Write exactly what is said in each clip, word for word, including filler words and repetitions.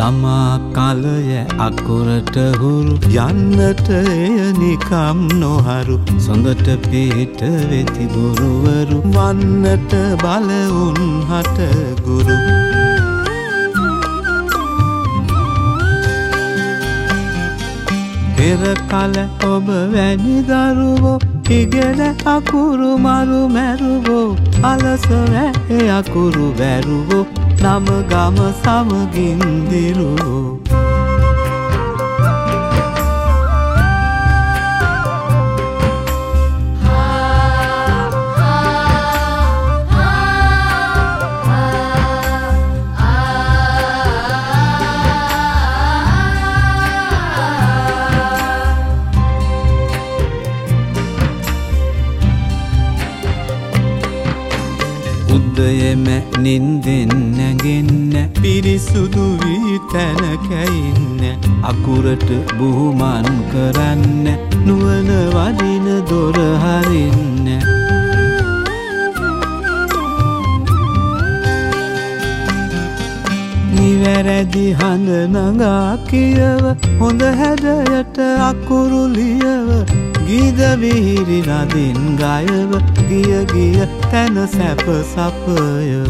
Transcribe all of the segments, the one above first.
ළමා කාලය අකුරට හුරු යන්නට එය නිකම් නොහරු සොඳට පිට වෙති ගුරුවරු වන්නට බල උන්හට ගුරු පෙර කල ඔබ වැනි දරුවෝ ඉගෙන අකුරු මරු මැරුවෝ අලස වැ අකුරු වැරුවෝ නම ගම සමගින් දිරුවෝ උදයෙම නින්දෙන් නැගෙන්න පිරිසුදු වී තැනක ඉන්න අකුරට බුහුමන් කරන්න නුවණ වඩින දොර හරින්න නිවැරදි හඳ නගා කියව හොඳ හැඩයට අකුරු ලියව ගීත විහිරි නදින් ගයව ගිය ගිය තැන සැප සපයව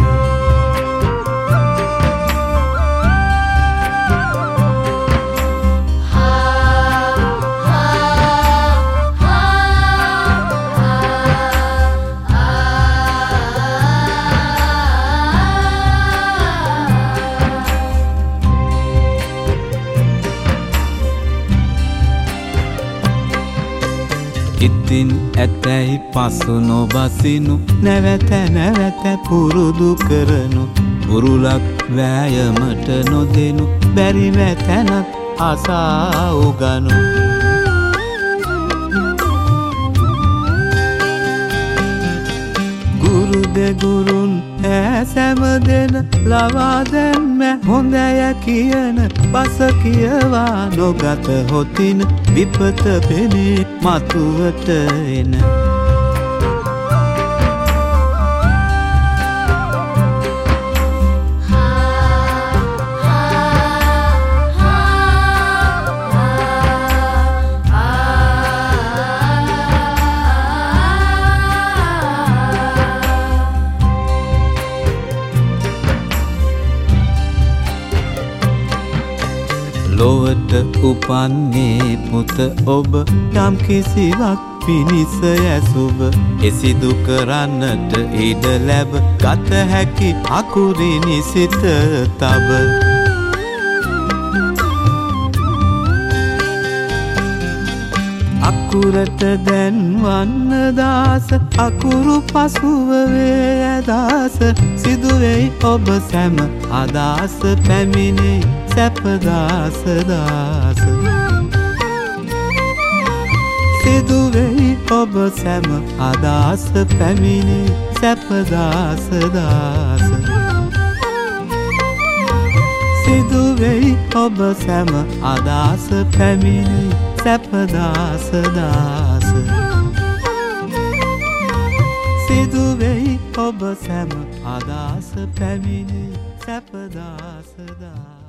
ඉතින් ඇතැයි පසු නොබසිනු නැවත නැවත පුරුදු කරනු පුරුලක් වෑයමට නොදෙනු බැරිව තැනක් අසා උගනු ගුරු දෙගුරුන් ඈ සැම දෙන ලවා දැම්ම හොඳය කියන බස කියවා නොගත හොතින විපත පෙනේ මතුවට එන ලොවට උපන්නේ පුත ඔබ යම් කිසිවක් පිණිස ඇසුබ එසිදු කරන්නට ඉඩ ලැබ ගත හැකි අකුරිනි සිත තබ අකුරට දැන්වන්න දාස අකුරු පසුව වේ අදාස සිදුවෙයි ඔබ සැම අදාස පැමිණෙයි සැපදාස දාස සිදුවෙයි ඔබ සැම අදාස පැමිණෙයි සැපදාස දාස සිදුවෙයි ඔබ සැම අදාස පැමිණෙයි සැපදාස දාස සිදුවෙයි ඔබ සැම අදාස පැමිණෙයි සැපදාස දාස